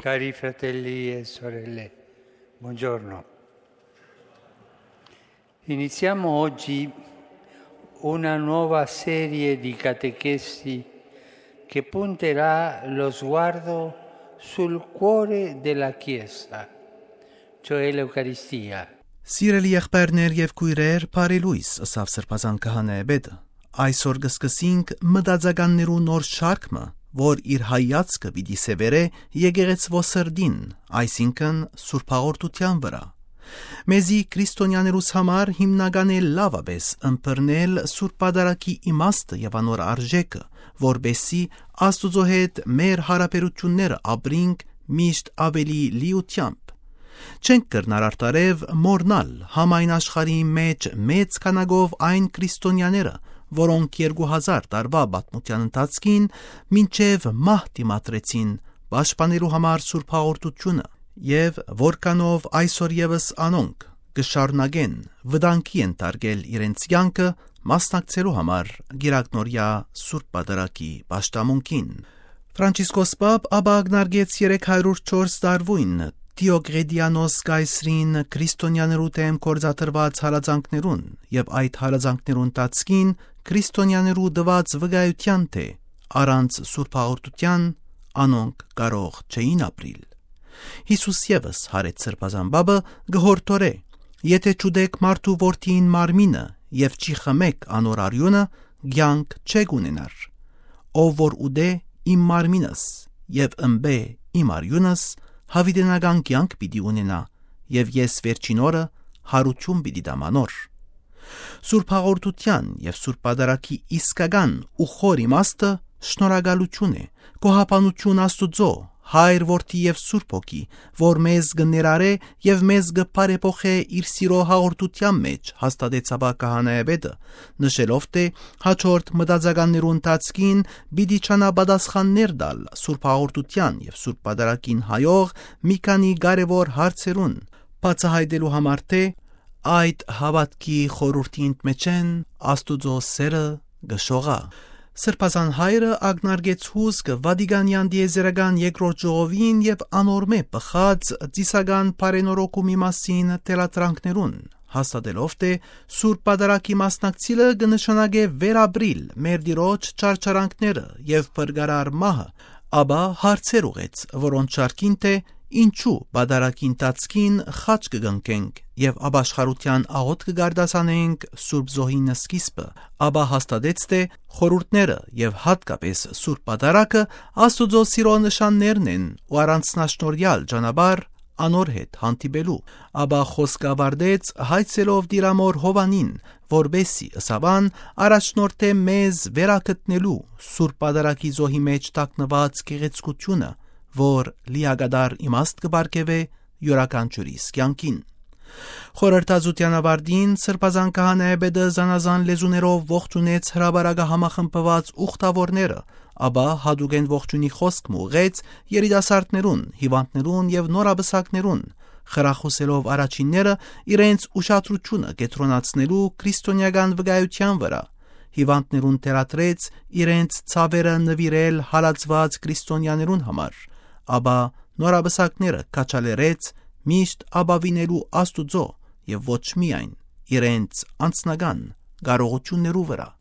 Cari fratelli e sorelle, buongiorno. Iniziamo oggi una nuova serie di catechesi che punterà lo sguardo sul cuore della Chiesa, cioè l'Eucaristia. Սիրելի եղբայրներ եւ քույրեր, բարի լույս, ըսավ Սրբազան քահանայապետը։ Այսօր կսկսենք մտածականներու նոր շարքը, որ իր հայացքը պիտի սևերե եկեղեցվո սրդին, այսինքն Սուրբ Հաղորդության վրա։ Մեզի քրիստոնյաներուս համար հիմնական է լավապես ըմբռնել Սուրբ Պատարագի իմաստը եւ անոր արժեքը, որբեսի Աստուծո հետ մեր հարաբերությունները ապրենք միշտ ավելի լիությամբ։ Չենք կրնար արտարև մորնալ համայն աշխարհի մեջ մեծ քանակով այն քրիստոնյաները, որոնք 2000 տարվա պատմության ընթացքին մինչև մահ դիմադրեցին պաշտպանելու համար Սուրբ Հաղորդությունը եւ որքանով այսօր եւս անոնք կշարունակեն վտանգի ընտարգել իրենց կյանքը մասնակցելու համար Գիրակնորյա Սուրբ Պատարագի պաշտամունքին։ Ֆրանցիսկոս Պապ աբագնարգեց 304 տարվույն Դիոգրեդիանոս կայսրին քրիստոնյաներու դեմ կործատրված հալածանքներուն եւ այդ հալածանքներուն տածքին քրիստոնյաներու դված վկայության թե առանց Սուրբ Հաղորդության անոնք կարող չէին ապրիլ։ Հիսուս եւս հարեց Սրբազան բաբը գհորտորե. եթե ճուդեք մարդու որդին մարմինը եւ չի խմեք անոր արյունը, ցանկ չեք ունենար։ Ով որ ուդե իմ մարմինս եւ ըմբե իմ արյունս, հավիտենական կյանք պիտի ունենա, եւ ես վերջին օրը հարություն պիտի դամանոր։ Սուրբ Հաղորդության եւ Սուրբ Պատարագի իսկական ու խոր իմաստը շնորհակալություն է, գոհապանություն Աստուծո, Հայր, Որդի եւ Սուրբ Հոգի, որ մեզ գներարե եւ մեզ գպարեփոխե իր սիրո հաղորդության մեջ, հաստատեց Աբա քահանայապետը, նշելով թե հաջորդ մտածականներու ընթացքին պիտի չանապատասխաններ տալ Սուրբ Հաղորդության եւ Սուրբ Պատարագին հայող մի քանի կարեւոր հարցերուն, բացահայտելու համար թե այդ հավատքի խորհրդին մեջ են Աստուծո սերը գշողա։ Սրբազան հայրը ագնարգեց հուսկը Վատիկանյան դիեզերական երկրորդ ժողովին եւ անորմե բխած ծիսական բարենորոգումի մասին տելատրանքներուն, հաստատելով թե Սուրբ Պատարագի մասնակցելը կնշանակե վերաբրիլ մեր Տիրոջ չարչարանքները եւ փրկարար մահը, ապա հարցեր ուղեց, որոնց շարքին թե ինչու Պատարագին տածքին խաչ կգնքենք եւ ապաշխարության աղոտ կգարդասանենք Սուրբ Զոհին սկիզբը, ապա հաստատեց թե խորհուրդները եւ հատկապես Սուրբ Պատարագը Աստուծո սիրո նշաններն են ու առանձնաշնորհյալ ճանապարհ անոր հետ հանդիպելու, ապա խոսկավարդեց հայցելով Տիրամոր Հովանին, որբեսի ըսավան առաջնորդե մեզ վերակտնելու Սուրբ Պատարագի զոհի մեջ տակնված գեղեցկությունը, որ լիագադար իմաստ կբարգեւե յուրաքանչյուրիս կյանքին։ Խորհրդածության ավարտին Սրբազան քահանայապետը զանազան լեզուներով ողջունեց հրաբարակը համախմբված ուխտավորները, ապա հատուկեն ողջունի խոսք ուղղեց երիտասարդներուն, հիվանդներուն եւ նորաբսակներուն, խրախուսելով առաջինները իրենց ուշադրությունը կենտրոնացնելու քրիստոնեական վկայության վրա։ Հիվանդներուն թերատրեց իրենց ցավերը նվիրել հալածված քրիստոնյաներուն համար, ապա նորաբսակները կաչալերեց միշտ ապավինելու Աստուծո եւ ոչ միայն իրենց անձնական կարողություններու վրա։